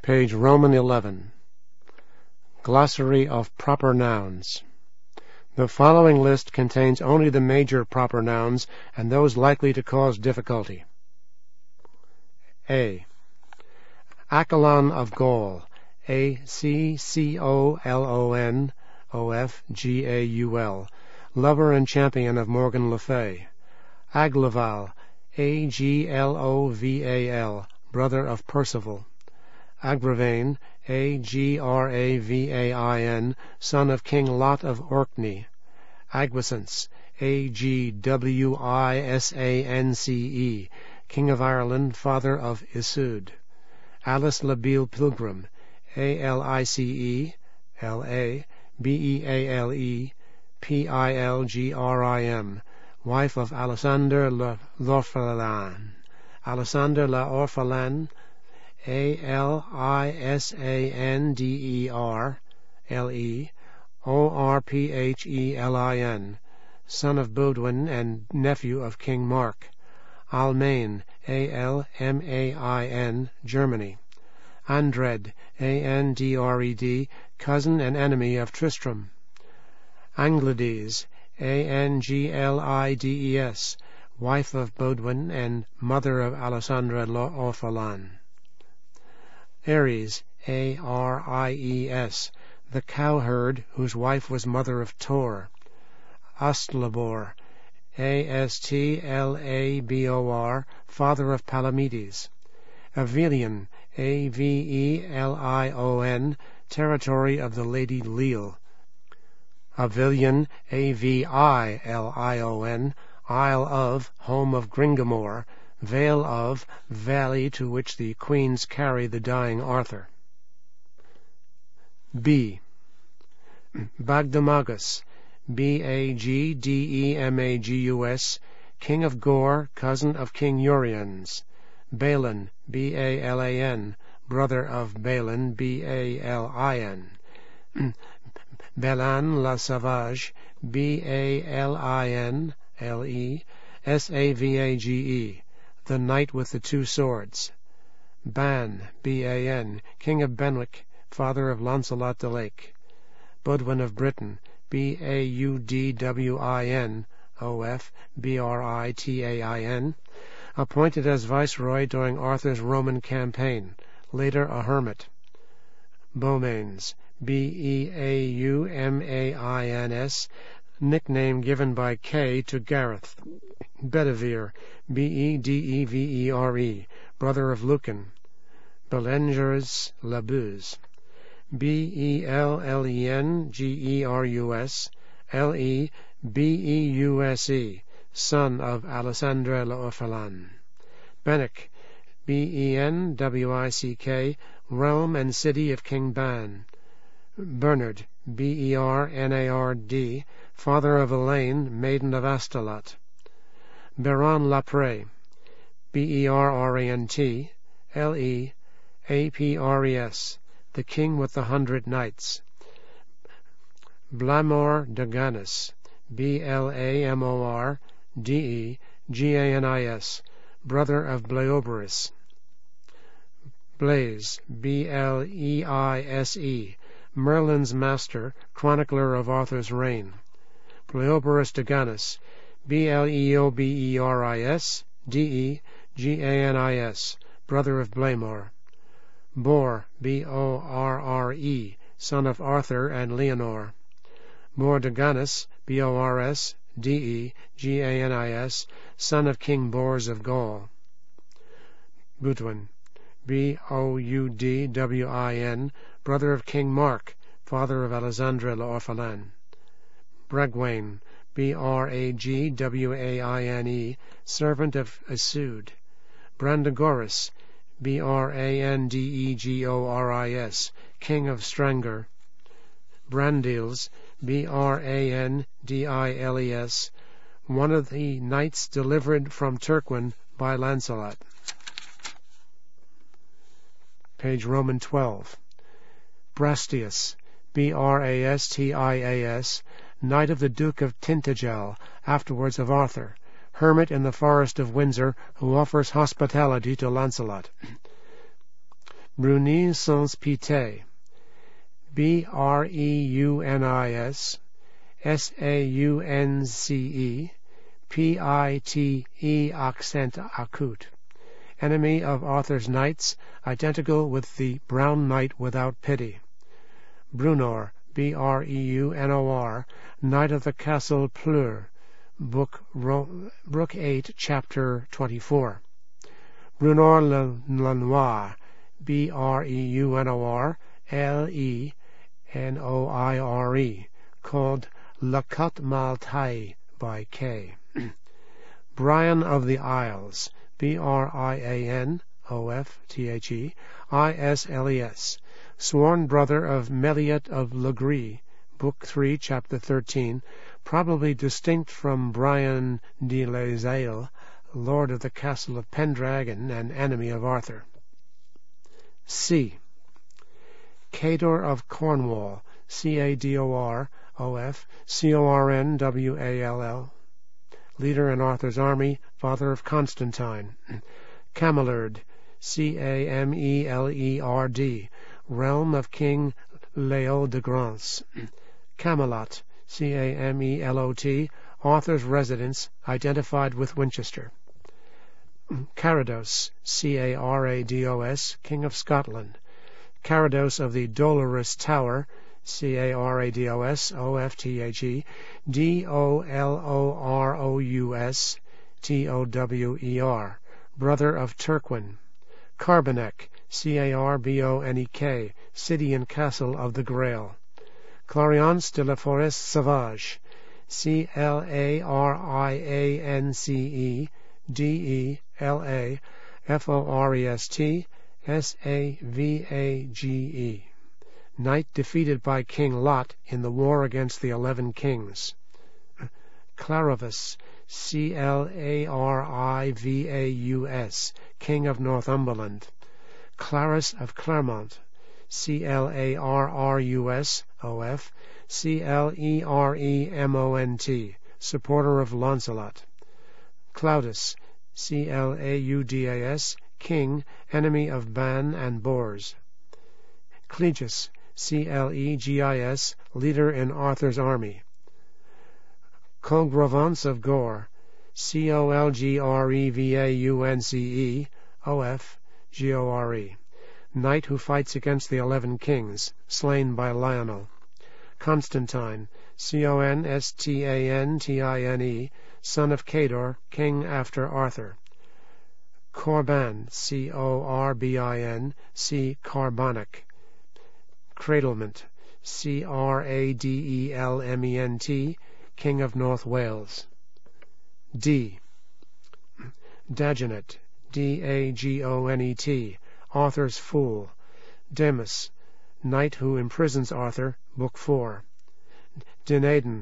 Page Roman 11. Glossary of proper nouns. The following list contains only the major proper nouns and those likely to cause difficulty. A. Accolon of Gaul, Accolon, Ofgaul, lover and champion of Morgan Le Fay. Aglaval, Agloval, brother of Percival. Agravain, Agravain, son of King Lot of Orkney. Agwisance, Agwisance, king of Ireland, father of Isoude. Alice la Beale Pilgrim, Alice, Beale, Pilgrim, wife of Alexander l'Orphelin. Alexander l'Orphelin, Alisanderle, son of Baudouin and nephew of King Mark. Almain, Almain, Germany. Andred, Andred, cousin and enemy of Tristram. Anglides, Anglides, wife of Baudouin and mother of Alexandre l'Orphelin. Ares, Aries, the cowherd whose wife was mother of Tor. Astlabor, Astlabor, father of Palamedes. Avilion, Avelion, territory of the Lady Leal. Avilion, Avilion, isle of, home of Gringamore, vale of, valley to which the queens carry the dying Arthur. B. Bagdemagus, Bagdemagus, king of Gore, cousin of King Uriens. Balin, Balan, brother of Balin, Balin. Balan la Savage, Balin, Savage, the knight with the two swords. Ban, Ban, king of Benwick, father of Launcelot de Lake. Baudouin of Britain, Baudwin, Britain, appointed as viceroy during Arthur's Roman campaign, later a hermit. Beaumains, Beaumains, nickname given by Kay to Gareth. Bedivere, Bedevere, brother of Lucan. Belengers Labuse, Bellengerus, Lebeuse, son of Alexandre l'Orphelin. Benwick, Benwick, realm and city of King Ban. Bernard, Bernard, father of Elaine, maiden of Astolat. Baron Lapré, Berent, Leapres, the king with the 100 knights. Blamor de Ganis, Blamor, Ganis, brother of Bleoberis. Blaise, Bleise, Merlin's master, chronicler of Arthur's reign. Bleoberis de Ganis, Bleoberis, Ganis, brother of Blamor. Bor, Borre, son of Arthur and Leonor. Bor de Ganis, Bors, Ganis, son of King Bors of Gaul. Baudouin, Boudwin, brother of King Mark, father of Alexandre l'Orphelin. Bragwain, Bragwaine, servant of Isoude. Brandegoris, Brandegoris, king of Stranger. Brandiles, Brandiles, one of the knights delivered from Turquin by Lancelot. Page Roman 12. Brastias, Brastias, knight of the Duke of Tintagel, afterwards of Arthur, hermit in the forest of Windsor, who offers hospitality to Lancelot. Breunis sans Pité, Breunis Saunce, Pite accent acute, enemy of Arthur's knights, identical with the brown knight without pity. Brunor, Breunor, knight of the castle Pleur, Book 8, chapter 24. Brunor le Noir, Breunor, Lenoire, called La Cotte Maltaise by K. Brian of the Isles, BrianofThe, Isles, sworn brother of Meliot of Legris, Book 3, Chapter 13, probably distinct from Brian de les Ailes, lord of the castle of Pendragon and enemy of Arthur. C. Cador of Cornwall, Cador, Cornwall, leader in Arthur's army, father of Constantine. Camelerd, Camelerd, realm of King Leodegrance. Camelot, Camelot, Arthur's residence, identified with Winchester. Carados, Carados, King of Scotland. Carados of the Dolorous Tower, Carados, Ofthe, Dolorous, Tower, brother of Turquin. Carbonek, Carbonek, city and castle of the Grail. Clariance de la Forest Sauvage, Clariance, Delafforest, Savage, knight defeated by King Lot in the war against the 11 kings. Claravus, Clarivus, king of Northumberland. Clarus of Clermont, Clarus, Cleremont, supporter of Launcelot. Claudas, Claudas, king, enemy of Ban and Bors. Clegis, Clegis, leader in Arthur's army. Colgrevance of Gore, Colgrevance, Gore, knight who fights against the 11 kings, slain by Lionel. Constantine, Constantine, son of Cador, king after Arthur. Corban, Corbin, Carbonic. Cradlement, Cradelment, king of North Wales. D. Dagonet, Dagonet, Arthur's fool. Demus, knight who imprisons Arthur, Book 4. Dinadan,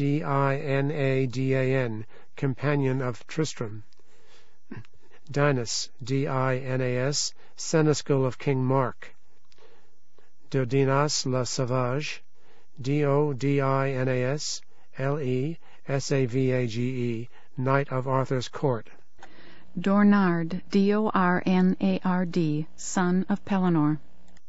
Dinadan, companion of Tristram. Dinas, Dinas, seneschal of King Mark. Dodinas le Sauvage, Dodinas, Lesavage, knight of Arthur's court. Dornard, Dornard, son of Pellinore.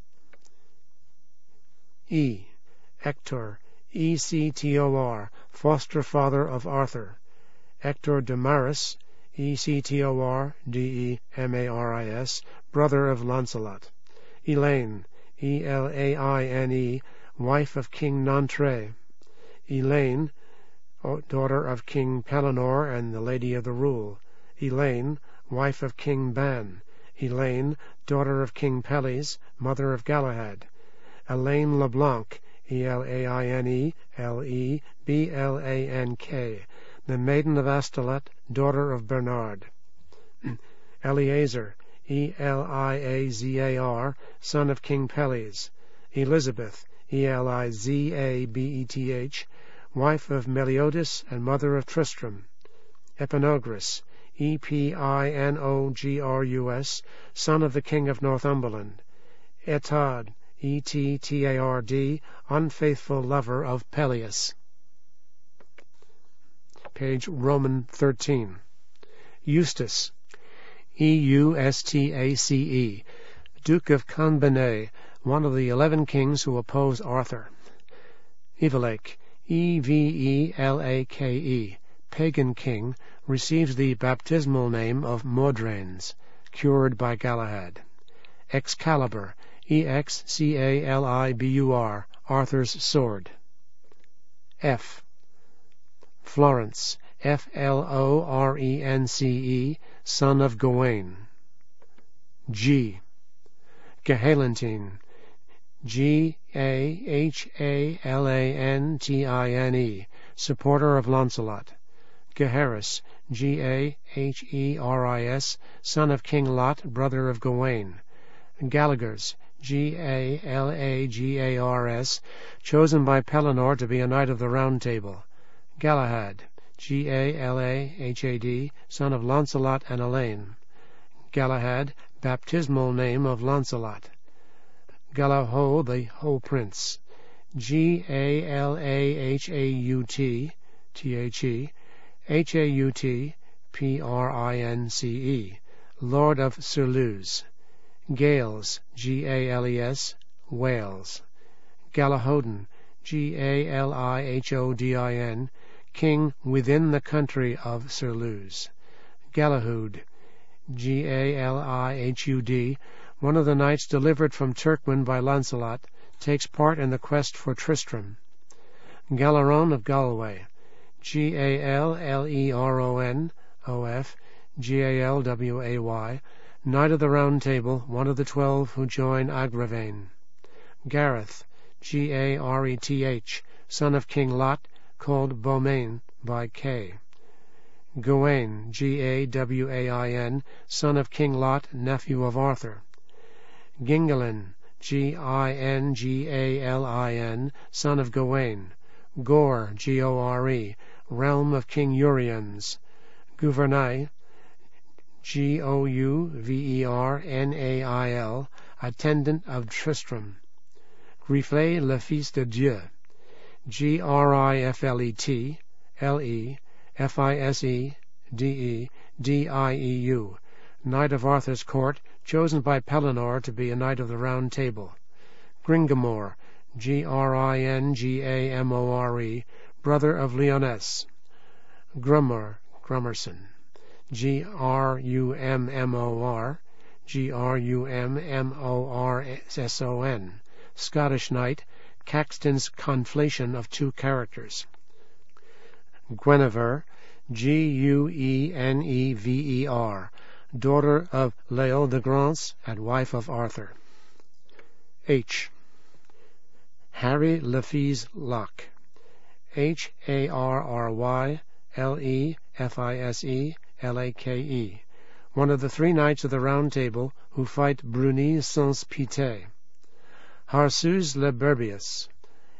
E. Ector, Ector, foster father of Arthur. Ector de Maris, Ector, Demaris, brother of Launcelot. Elaine, Elaine, wife of King Nantre. Elaine, daughter of King Pellinore and the Lady of the Rule. Elaine, wife of King Ban. Elaine, daughter of King Pelles, mother of Galahad. Elaine LeBlanc, Elaine, Leblanc, the maiden of Astolat, daughter of Bernard. Eleazar, Eleazar, son of King Pelles. Elizabeth, Elizabeth, wife of Meliodas and mother of Tristram. Epinogris, Epinogrus, son of the king of Northumberland. Etard, Ettard, unfaithful lover of Peleus. Page Roman 13. Eustace, Eustace, Duke of Canbenay, one of the 11 kings who opposed Arthur. Evelake, Evelake, pagan king, receives the baptismal name of Mordrains, cured by Galahad. Excalibur, Excalibur, Arthur's sword. F. Florence, Florence, son of Gawain. G. Gehalantine, Gahalantine, supporter of Launcelot. Gaheris, Gaheris, son of King Lot, brother of Gawain. Galagers, Galagars, chosen by Pellinore to be a knight of the Round Table. Galahad, Galahad, son of Launcelot and Elaine. Galahad, baptismal name of Launcelot. Galahaut, the Ho Prince. Galahaut, Haut, Prince, Lord of Surluse. Gales, Gales, Wales. Galahodin, Galihodin, king within the country of Surluse. Galahud, Galihud, one of the knights delivered from Turkmen by Launcelot, takes part in the quest for Tristram. Galeron of Galway, Galeron, Galway, knight of the Round Table, one of the 12 who join Agravain. Gareth, Gareth, son of King Lot, called Beaumain by Kay. Gawain, Gawain, son of King Lot, nephew of Arthur. Gingalin, Gingalin, son of Gawain. Gore, Gore, realm of King Uriens. Gouvernail, Gouvernail, attendant of Tristram. Griflet, le fils de Dieu. Griflet, Fisede, knight of Arthur's court, chosen by Pellinore to be a knight of the Round Table. Gringamore, Gringamore, brother of Lyonesse. Grummerson, Grumorson, Scottish knight, Caxton's conflation of two characters. Guinevere, Guenever, daughter of Léo de Grance and wife of Arthur. H. Harry le Fils Locke, Harry Lefise Lake, one of the 3 knights of the Round Table who fight Bruni sans Pité. Harseus le Berbius,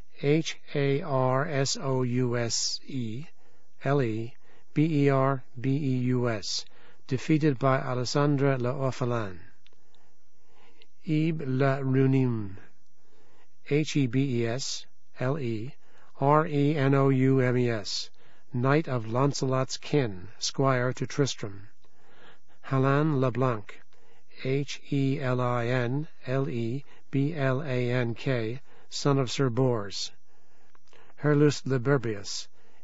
Harsouse, defeated by Alessandre le Orphelin. Ib le Runim, Hebes, Renoumes, knight of Launcelot's kin, squire to Tristram. Halin le Blanc, Helin, Leblank, son of Sir Bors. Herlus le Berbius,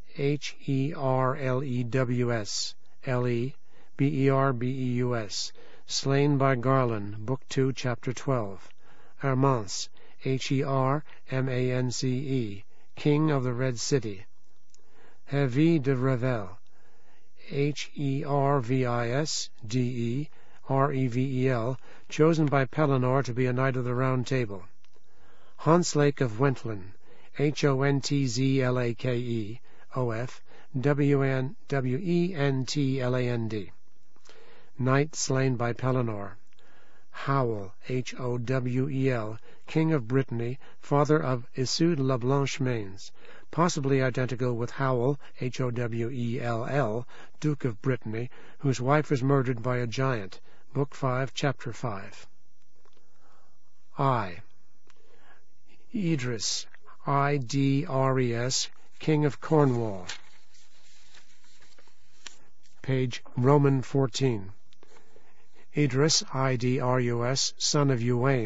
Herlews, Leberbeus, slain by Garlon, Book 2, Chapter 12. Hermance, Hermance, king of the Red City. Hervé de Revel, Hervisde, chosen by Pellinore to be a knight of the Round Table. Hontlake of Wentland, Hontzlake, Wentland, knight slain by Pellinore. Howel, Howel, king of Brittany, father of Isoud la Blanche Mains, possibly identical with Howell, Howell, Duke of Brittany, whose wife was murdered by a giant. Book 5, Chapter 5. I. Idris, Idres, king of Cornwall. Page Roman 14. Idrus, Idrus, son of Uwain.